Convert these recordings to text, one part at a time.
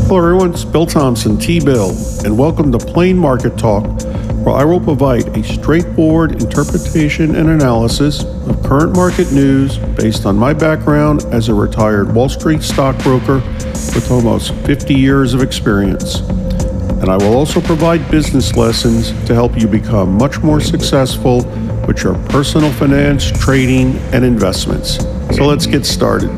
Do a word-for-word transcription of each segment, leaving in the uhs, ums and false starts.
Hello everyone, it's Bill Thompson, T-Bill, and welcome to Plain Market Talk, where I will provide a straightforward interpretation and analysis of current market news based on my background as a retired Wall Street stockbroker with almost fifty years of experience. And I will also provide business lessons to help you become much more successful with your personal finance, trading, and investments. So let's get started.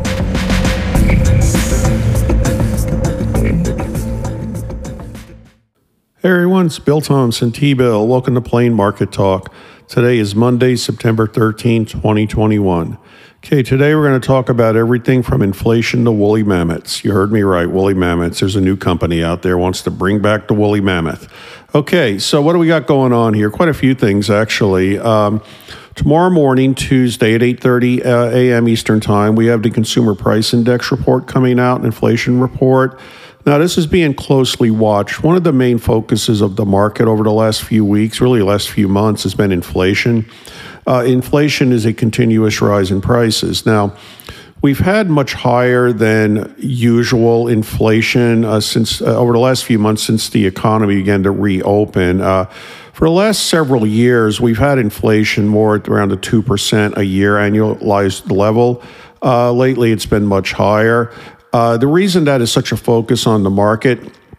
Hey everyone, it's Bill Thompson, T-Bill. Welcome to Plain Market Talk. Today is Monday, September thirteenth, twenty twenty-one. Okay, today we're going to talk about everything from inflation to woolly mammoths. You heard me right, woolly mammoths. There's a new company out there wants to bring back the woolly mammoth. Okay, so what do we got going on here? Quite a few things, actually. Um, tomorrow morning, Tuesday at eight thirty uh, a m Eastern Time, we have the Consumer Price Index report coming out, an inflation report. Now, this is being closely watched. One of the main focuses of the market over the last few weeks, really the last few months, has been inflation. Uh, inflation is a continuous rise in prices. Now, we've had much higher than usual inflation uh, since uh, over the last few months since the economy began to reopen. Uh, for the last several years, we've had inflation more at around a two percent a year annualized level. Uh, lately, it's been much higher. Uh, the reason that is such a focus on the market,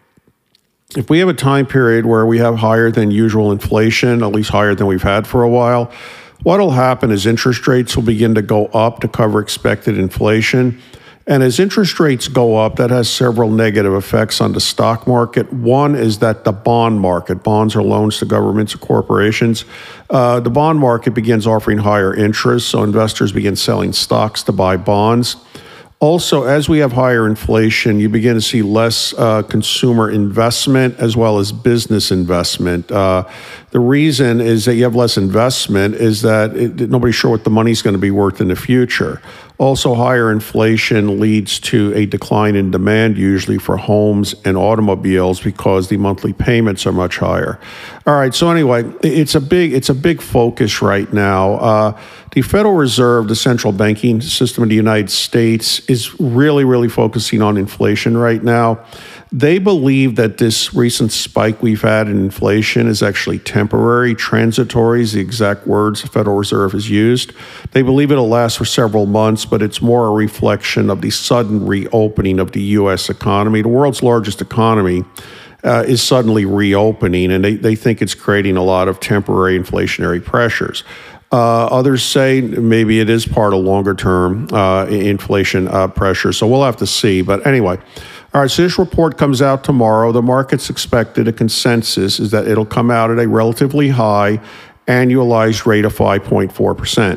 if we have a time period where we have higher than usual inflation, at least higher than we've had for a while, what will happen is interest rates will begin to go up to cover expected inflation. And as interest rates go up, that has several negative effects on the stock market. One is that the bond market, bonds are loans to governments or corporations, uh, the bond market begins offering higher interest, so investors begin selling stocks to buy bonds. Also, as we have higher inflation, you begin to see less uh, consumer investment as well as business investment. Uh, the reason is that you have less investment is that it, nobody's sure what the money's going to be worth in the future. Also, higher inflation leads to a decline in demand, usually for homes and automobiles, because the monthly payments are much higher. All right. So anyway, it's a big it's a big focus right now. Uh, the Federal Reserve, the central banking system of the United States, is really, really focusing on inflation right now. They believe that this recent spike we've had in inflation is actually temporary, transitory is the exact words the Federal Reserve has used. They believe it'll last for several months, but it's more a reflection of the sudden reopening of the U S economy. The world's largest economy uh, is suddenly reopening, and they, they think it's creating a lot of temporary inflationary pressures. Uh, others say maybe it is part of longer-term uh, inflation uh, pressure, so we'll have to see. But anyway, all right, so this report comes out tomorrow. The market's expected, a consensus is that it'll come out at a relatively high annualized rate of five point four percent.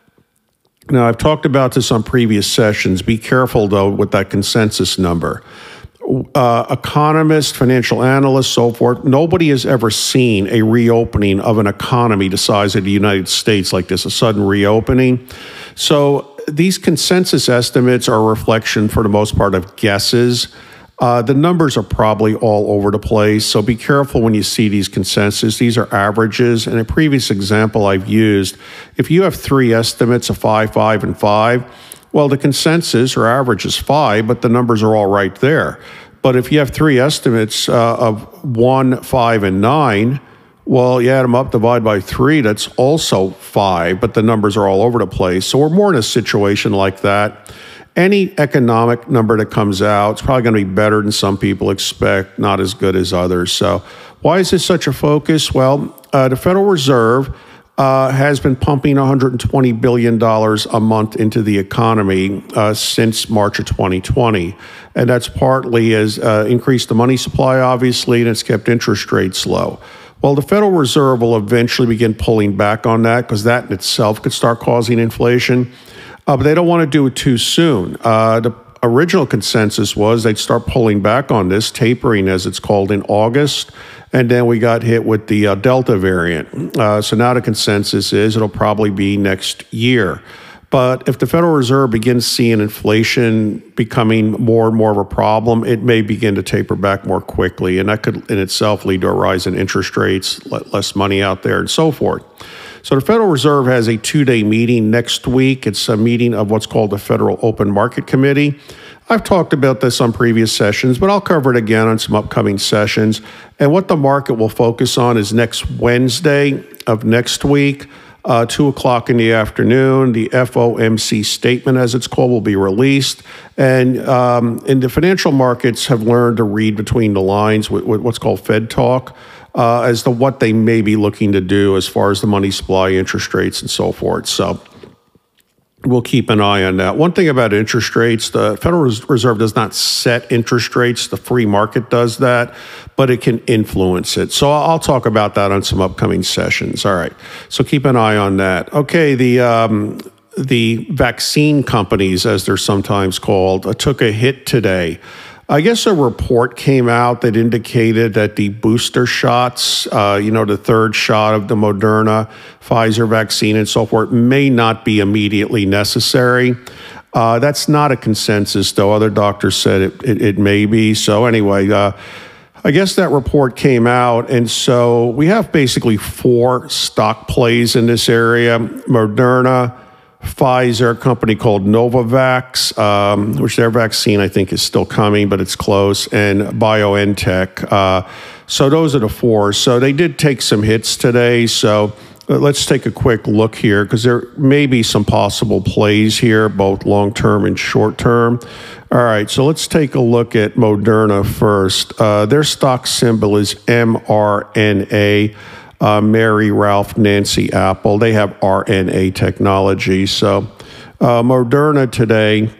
Now, I've talked about this on previous sessions. Be careful, though, with that consensus number. Uh, economists, financial analysts, so forth, nobody has ever seen a reopening of an economy the size of the United States like this, a sudden reopening. So these consensus estimates are a reflection, for the most part, of guesses. Uh, the numbers are probably all over the place, so be careful when you see these consensus. These are averages. In a previous example I've used, if you have three estimates of five, five, and five, well, the consensus or average is five, but the numbers are all right there. But if you have three estimates uh, of one, five, and nine, well, you add them up, divide by three, that's also five, but the numbers are all over the place. So we're more in a situation like that. Any economic number that comes out, it's probably going to be better than some people expect, not as good as others. So why is this such a focus? Well, uh, the Federal Reserve Uh, has been pumping one hundred twenty billion dollars a month into the economy uh, since March of twenty twenty. And that's partly has uh, increased the money supply, obviously, and it's kept interest rates low. Well, the Federal Reserve will eventually begin pulling back on that because that in itself could start causing inflation. Uh, but they don't want to do it too soon. Uh, the original consensus was they'd start pulling back on this, tapering as it's called, in August. And then we got hit with the uh, Delta variant. Uh, so now the consensus is it'll probably be next year. But if the Federal Reserve begins seeing inflation becoming more and more of a problem, it may begin to taper back more quickly. And that could in itself lead to a rise in interest rates, less money out there, and so forth. So the Federal Reserve has a two-day meeting next week. It's a meeting of what's called the Federal Open Market Committee. I've talked about this on previous sessions, but I'll cover it again on some upcoming sessions. And what the market will focus on is next Wednesday of next week, uh, two o'clock in the afternoon, the F O M C statement, as it's called, will be released. And, um, and the financial markets have learned to read between the lines with, with what's called Fed talk. Uh, as to what they may be looking to do as far as the money supply, interest rates, and so forth. So we'll keep an eye on that. One thing about interest rates, the Federal Reserve does not set interest rates. The free market does that, but it can influence it. So I'll talk about that on some upcoming sessions. All right. So keep an eye on that. Okay. The, um, the vaccine companies, as they're sometimes called, uh, took a hit today. I guess a report came out that indicated that the booster shots, uh, you know, the third shot of the Moderna, Pfizer vaccine and so forth, may not be immediately necessary. Uh, that's not a consensus, though. Other doctors said it, it, it may be. So anyway, uh, I guess that report came out. And so we have basically four stock plays in this area: Moderna, Pfizer, a company called Novavax, um, which their vaccine I think is still coming, but it's close, and BioNTech. Uh, so those are the four. So they did take some hits today. So let's take a quick look here, because there may be some possible plays here, both long-term and short-term. All right, so let's take a look at Moderna first. Uh, their stock symbol is M R N A. Uh, Mary, Ralph, Nancy, Apple. They have R N A technology. So uh, Moderna today,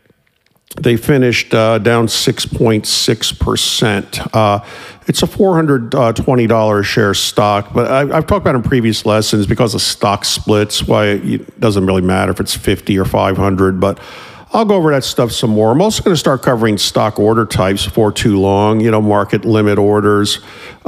they finished uh, down six point six percent. Uh, it's a four hundred twenty dollars a share stock, but I, I've talked about in previous lessons, because of stock splits, why it doesn't really matter if it's fifty or five hundred, but I'll go over that stuff some more. I'm also going to start covering stock order types before too long, you know, market limit orders,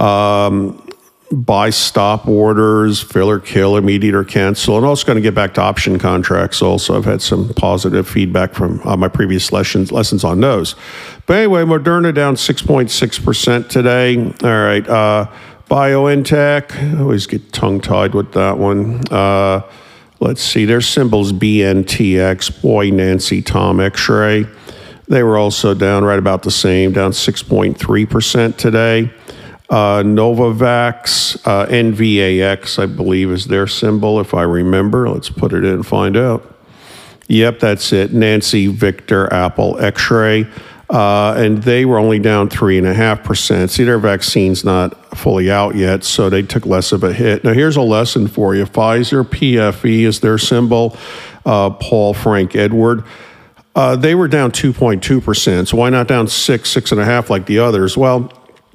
um, buy stop orders, fill or kill, immediate or cancel. And also going to get back to option contracts also. I've had some positive feedback from uh, my previous lessons, lessons on those. But anyway, Moderna down six point six percent today. All right. Uh, BioNTech, I always get tongue-tied with that one. Uh, let's see, their symbol's B N T X, boy, Nancy, Tom, X-ray. They were also down right about the same, down six point three percent today. Uh, Novavax, uh, N V A X, I believe, is their symbol, if I remember. Let's put it in and find out. Yep, that's it. Nancy, Victor, Apple, X-ray. Uh, and they were only down three point five percent. See, their vaccine's not fully out yet, so they took less of a hit. Now, here's a lesson for you. Pfizer, P F E is their symbol. Uh, Paul, Frank, Edward. Uh, they were down two point two percent. So why not down six, six and a half like the others? Well,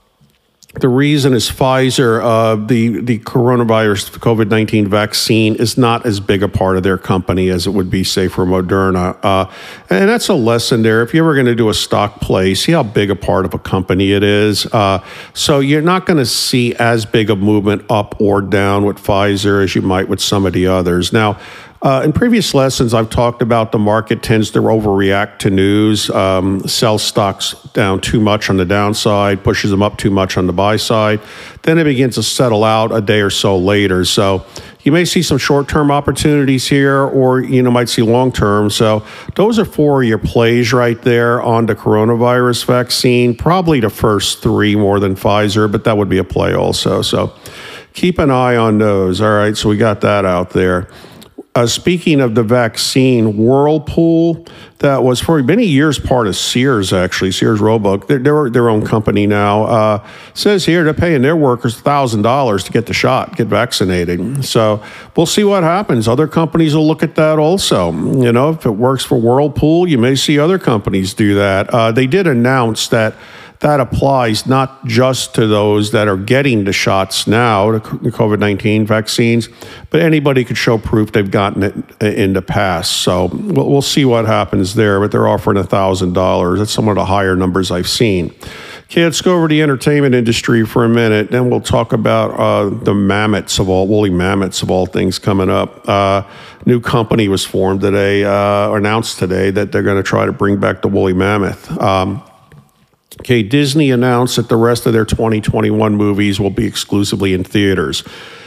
the reason is Pfizer, uh, the, the coronavirus COVID nineteen vaccine is not as big a part of their company as it would be, say, for Moderna. Uh, and that's a lesson there. If you're ever going to do a stock play, see how big a part of a company it is. Uh, so you're not going to see as big a movement up or down with Pfizer as you might with some of the others. Now, Uh, in previous lessons, I've talked about the market tends to overreact to news, um, sell stocks down too much on the downside, pushes them up too much on the buy side. Then it begins to settle out a day or so later. So you may see some short-term opportunities here, or you know might see long-term. So those are four of your plays right there on the coronavirus vaccine. Probably the first three more than Pfizer, but that would be a play also. So keep an eye on those. All right, so we got that out there. Uh, speaking of the vaccine, Whirlpool, that was for many years part of Sears, actually, Sears Roebuck. They're, they're their own company now. Uh, says here they're paying their workers one thousand dollars to get the shot, get vaccinated. So we'll see what happens. Other companies will look at that also. You know, if it works for Whirlpool, you may see other companies do that. Uh, they did announce that that applies not just to those that are getting the shots now, the COVID nineteen vaccines, but anybody could show proof they've gotten it in the past. So we'll, we'll see what happens there, but they're offering one thousand dollars. That's some of the higher numbers I've seen. Okay, let's go over to the entertainment industry for a minute. Then we'll talk about uh, the mammoths of all, woolly mammoths of all things coming up. Uh, new company was formed today, uh, or announced today, that they're going to try to bring back the woolly mammoth. Um, Okay, Disney announced that the rest of their twenty twenty-one movies will be exclusively in theaters.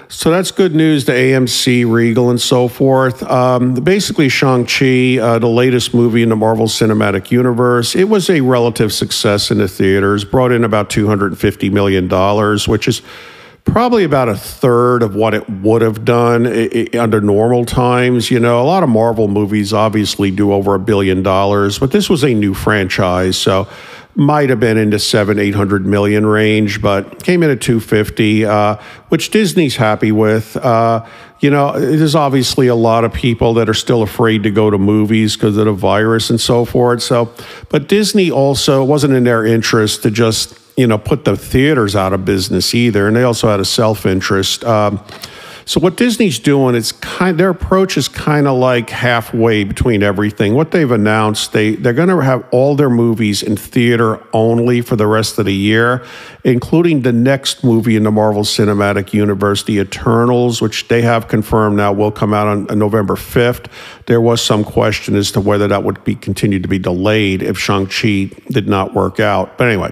So that's good news to A M C, Regal, and so forth. Um, basically, Shang-Chi, uh, the latest movie in the Marvel Cinematic Universe, it was a relative success in the theaters, brought in about two hundred fifty million dollars, which is probably about a third of what it would have done I- I, under normal times. You know, a lot of Marvel movies obviously do over a billion dollars, but this was a new franchise, so might have been in the seven, eight hundred million range, but came in at two fifty, uh, which Disney's happy with. Uh, you know, there's obviously a lot of people that are still afraid to go to movies because of the virus and so forth. So, but Disney also, it wasn't in their interest to just, you know, put the theaters out of business either, and they also had a self-interest. Um, So what Disney's doing, it's kind their approach is kind of like halfway between everything. What they've announced, they, they're going to have all their movies in theater only for the rest of the year, including the next movie in the Marvel Cinematic Universe, The Eternals, which they have confirmed now will come out on, on November fifth. There was some question as to whether that would be continued to be delayed if Shang-Chi did not work out. But anyway,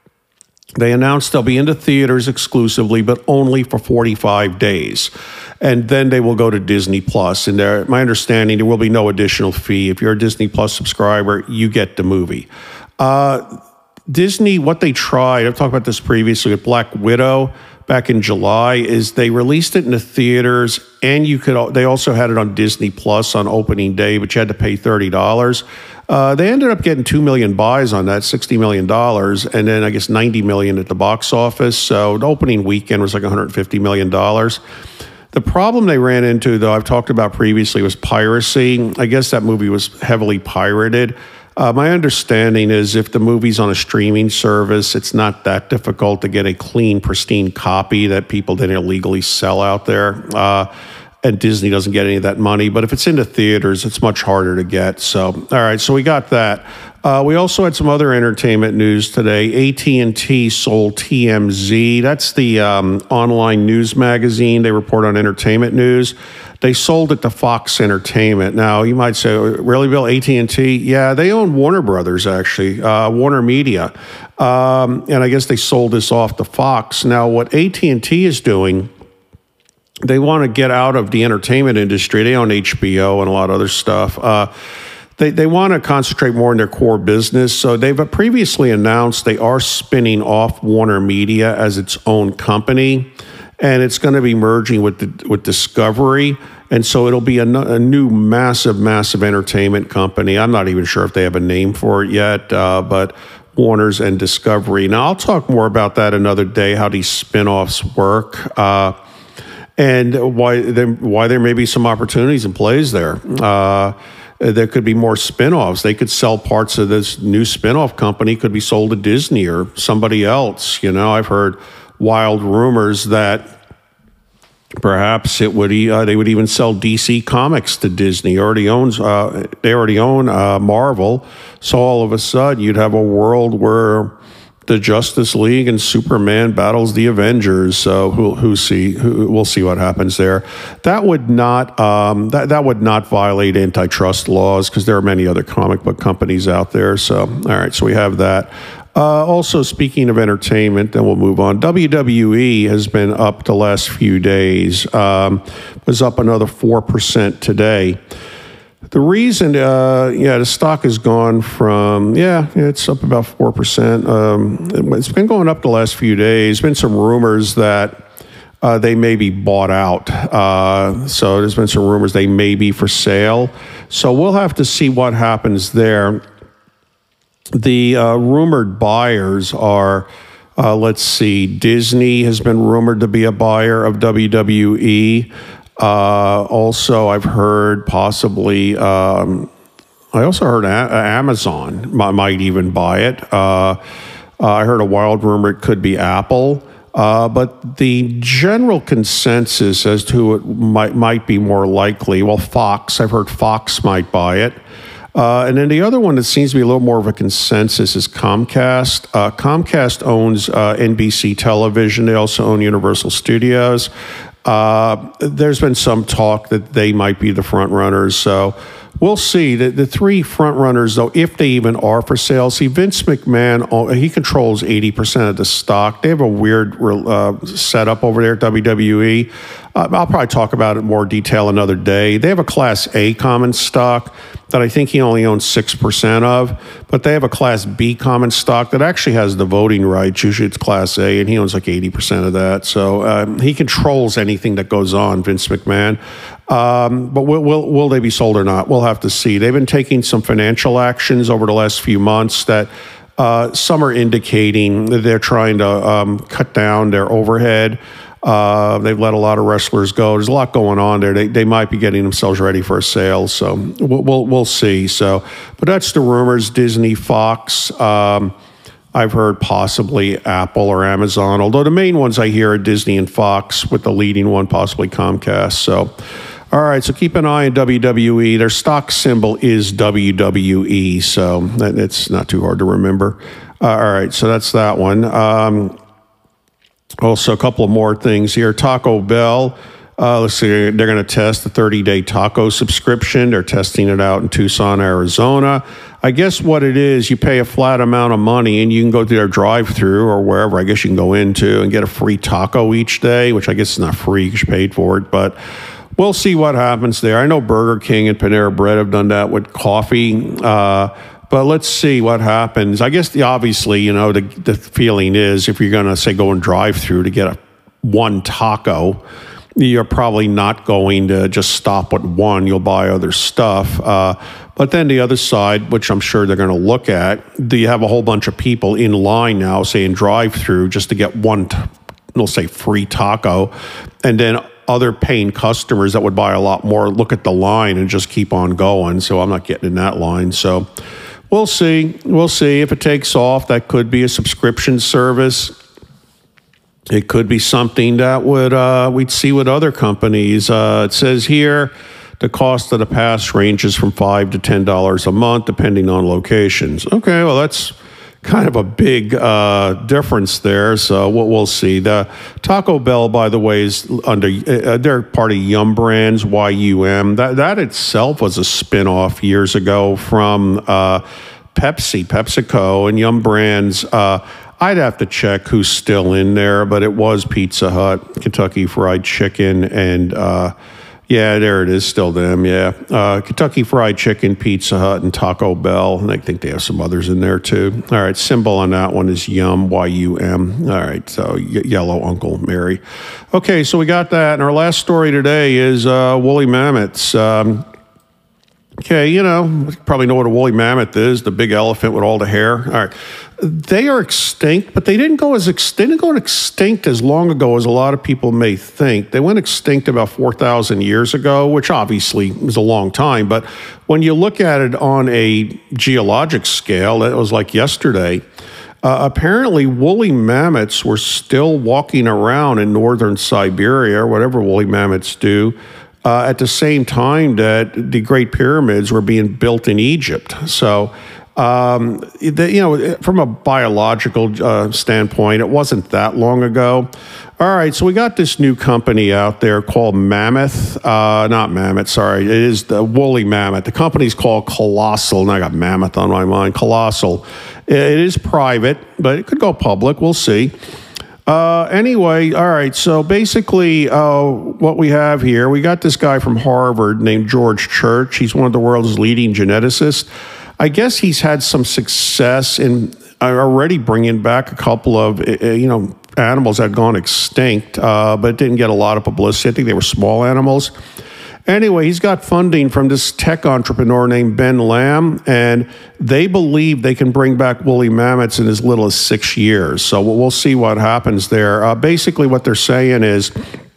they announced they'll be into theaters exclusively, but only for forty-five days. And then they will go to Disney Plus. And there, my understanding, there will be no additional fee. If you're a Disney Plus subscriber, you get the movie. Uh, Disney, what they tried, I've talked about this previously with Black Widow back in July, is they released it in the theaters, and you could. They also had it on Disney Plus on opening day, but you had to pay thirty dollars. Uh, they ended up getting two million buys on that, sixty million dollars, and then I guess ninety million dollars at the box office. So the opening weekend was like one hundred fifty million dollars. The problem they ran into, though, I've talked about previously, was piracy. I guess that movie was heavily pirated. Uh, my understanding is if the movie's on a streaming service, it's not that difficult to get a clean, pristine copy that people didn't illegally sell out there. Uh, and Disney doesn't get any of that money. But if it's in the theaters, it's much harder to get. So, all right, so we got that. Uh, we also had some other entertainment news today. A T and T sold T M Z. That's the um, online news magazine. They report on entertainment news. They sold it to Fox Entertainment. Now, you might say, really, Bill, A T and T? Yeah, they own Warner Brothers, actually, uh, Warner Media. Um, and I guess they sold this off to Fox. Now, what A T and T is doing, they want to get out of the entertainment industry. They own H B O and a lot of other stuff. Uh, they they want to concentrate more on their core business. So they've previously announced they are spinning off Warner Media as its own company, and it's going to be merging with the, with Discovery. And so it'll be a, a new massive, massive entertainment company. I'm not even sure if they have a name for it yet, uh, but Warner's and Discovery. Now, I'll talk more about that another day, how these spinoffs work. Uh, And why there, why there may be some opportunities and plays there. Uh, there could be more spinoffs. They could sell parts of this new spinoff company, could be sold to Disney or somebody else. You know, I've heard wild rumors that perhaps it would uh, they would even sell D C Comics to Disney. Already owns uh, they already own uh, Marvel. So all of a sudden, you'd have a world where the Justice League and Superman battles the Avengers. So who who see who, we'll see what happens there. That would not um, that that would not violate antitrust laws because there are many other comic book companies out there. So all right, so we have that. Uh, also, speaking of entertainment, then we'll move on. W W E has been up the last few days. Um, was up another four percent today. The reason, uh, yeah, the stock has gone from, yeah, it's up about four percent. Um, it's been going up the last few days. There's been some rumors that uh, they may be bought out. Uh, so there's been some rumors they may be for sale. So we'll have to see what happens there. The uh, rumored buyers are, uh, let's see, Disney has been rumored to be a buyer of W W E. Uh, also, I've heard possibly, um, I also heard a- Amazon might, might even buy it. Uh, uh, I heard a wild rumor it could be Apple. Uh, but the general consensus as to who it might, might be more likely, well, Fox, I've heard Fox might buy it. Uh, and then the other one that seems to be a little more of a consensus is Comcast. Uh, Comcast owns uh, N B C Television. They also own Universal Studios. Uh, there's been some talk that they might be the front runners, so we'll see. The, the three front runners, though, if they even are for sale, see, Vince McMahon, he controls eighty percent of the stock. They have a weird uh, setup over there at W W E. Uh, I'll probably talk about it in more detail another day. They have a Class A common stock that I think he only owns six percent of, but they have a Class B common stock that actually has the voting rights. Usually it's Class A, and he owns like eighty percent of that. So um, he controls anything that goes on, Vince McMahon. Um, but will, will, will they be sold or not? We'll have to see. They've been taking some financial actions over the last few months that uh, some are indicating that they're trying to um, cut down their overhead. Uh, they've let a lot of wrestlers go. There's a lot going on there. They they might be getting themselves ready for a sale. So we'll we'll, we'll see. So, but that's the rumors. Disney, Fox. Um, I've heard possibly Apple or Amazon. Although the main ones I hear are Disney and Fox, with the leading one possibly Comcast. So, all right. So keep an eye on W W E. Their stock symbol is W W E. So that, it's not too hard to remember. Uh, all right. So that's that one. Um, Also, a couple of more things here. Taco Bell, uh, let's see, they're going to test the thirty-day taco subscription. They're testing it out in Tucson, Arizona. I guess what it is, you pay a flat amount of money and you can go to their drive-through or wherever I guess you can go into and get a free taco each day, which I guess is not free because you paid for it, but we'll see what happens there. I know Burger King and Panera Bread have done that with coffee. Uh, But let's see what happens. I guess the obviously, you know, the, the feeling is if you're going to, say, go and drive through to get a one taco, you're probably not going to just stop at one. You'll buy other stuff. Uh, but then the other side, which I'm sure they're going to look at, do you have a whole bunch of people in line now, say, in drive through just to get one, they'll say, free taco, and then other paying customers that would buy a lot more look at the line and just keep on going. So I'm not getting in that line. So we'll see. We'll see if it takes off. That could be a subscription service. It could be something that would uh, we'd see with other companies. Uh, it says here the cost of the pass ranges from five to ten dollars a month, depending on locations. Okay, well that's kind of a big uh, difference there. So we'll, we'll see. The Taco Bell, by the way, is under uh, they're part of Yum Brands, Y U M. That that itself was a spinoff years ago from uh, Pepsi, PepsiCo, and Yum Brands. Uh, I'd have to check who's still in there, but it was Pizza Hut, Kentucky Fried Chicken, and uh, yeah, there it is, still them, yeah. Uh, Kentucky Fried Chicken, Pizza Hut, and Taco Bell, and I think they have some others in there too. All right, symbol on that one is Yum, Y U M. All right, so y- yellow Uncle Mary. Okay, so we got that, and our last story today is uh, woolly mammoths. Um, Okay, you know, you probably know what a woolly mammoth is, the big elephant with all the hair. All right. They are extinct, but they didn't go as ex- they didn't go extinct as long ago as a lot of people may think. They went extinct about four thousand years ago, which obviously is a long time. But when you look at it on a geologic scale, it was like yesterday. Uh, apparently, woolly mammoths were still walking around in northern Siberia, or whatever woolly mammoths do, Uh, at the same time that the Great Pyramids were being built in Egypt. So, um, the, you know, from a biological uh, standpoint, it wasn't that long ago. All right, so we got this new company out there called Mammoth. Uh, not Mammoth, sorry. It is the woolly mammoth. The company's called Colossal, and I got Mammoth on my mind. Colossal. It is private, but it could go public. We'll see. Uh, anyway, all right, so basically uh, what we have here, we got this guy from Harvard named George Church. He's one of the world's leading geneticists. I guess he's had some success in uh, already bringing back a couple of, uh, you know, animals that had gone extinct, uh, but didn't get a lot of publicity. I think they were small animals. Anyway, he's got funding from this tech entrepreneur named Ben Lamb, and they believe they can bring back woolly mammoths in as little as six years. So we'll see what happens there. Uh, basically, what they're saying is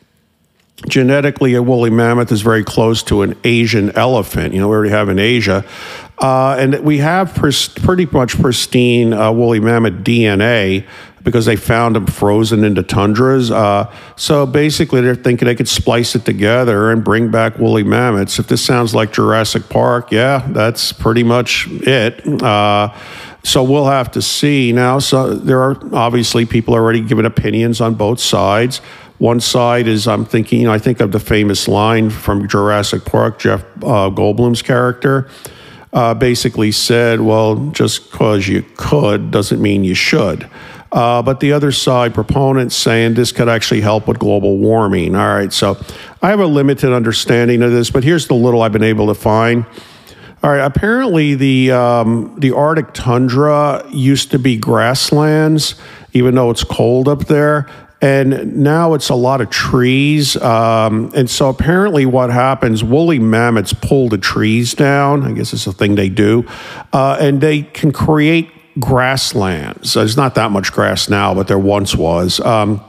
genetically, a woolly mammoth is very close to an Asian elephant. You know, we already have in Asia. Uh, and we have pres- pretty much pristine uh, woolly mammoth D N A because they found them frozen into tundras. Uh, so basically, they're thinking they could splice it together and bring back woolly mammoths. If this sounds like Jurassic Park, yeah, that's pretty much it. Uh, so we'll have to see. Now, so there are obviously people already giving opinions on both sides. One side is I'm thinking, I think of the famous line from Jurassic Park, Jeff uh, Goldblum's character. Uh, basically said, well, just because you could doesn't mean you should. Uh, but the other side, proponents saying this could actually help with global warming. All right, so I have a limited understanding of this, but here's the little I've been able to find. All right, apparently the um, the Arctic tundra used to be grasslands, even though it's cold up there. And now it's a lot of trees. Um, and so apparently what happens, woolly mammoths pull the trees down. I guess it's a thing they do. Uh, and they can create grasslands. There's not that much grass now, but there once was. Um,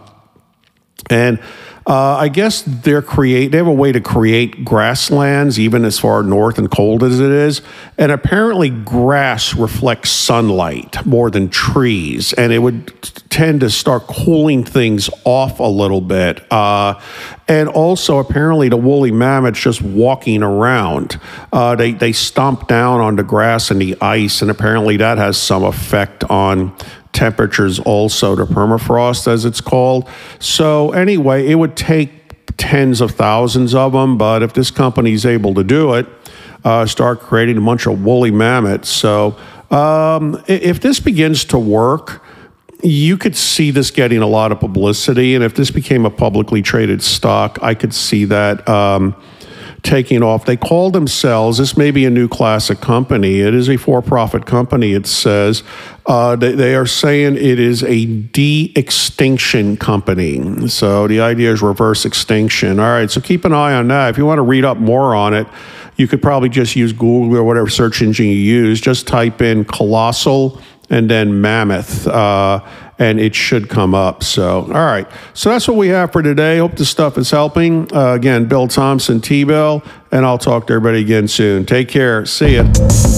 and uh, I guess they're create. They have a way to create grasslands, even as far north and cold as it is. And apparently, grass reflects sunlight more than trees, and it would tend to start cooling things off a little bit. Uh, and also, apparently, the woolly mammoths just walking around, uh, they they stomp down on the grass and the ice, and apparently that has some effect on temperatures also, the permafrost as it's called. So anyway, it would take tens of thousands of them, but if this company is able to do it, uh, start creating a bunch of woolly mammoths. So um, if this begins to work, you could see this getting a lot of publicity, and if this became a publicly traded stock, I could see that um, taking off. They call themselves, this may be a new classic company, it is a for-profit company, it says. Uh, they, they are saying it is a de-extinction company. So the idea is reverse extinction. All right, so keep an eye on that. If you want to read up more on it, you could probably just use Google or whatever search engine you use. Just type in colossal and then mammoth, uh, and it should come up. So, all right. So that's what we have for today. Hope this stuff is helping. Uh, again, Bill Thompson, T-Bill, and I'll talk to everybody again soon. Take care. See ya.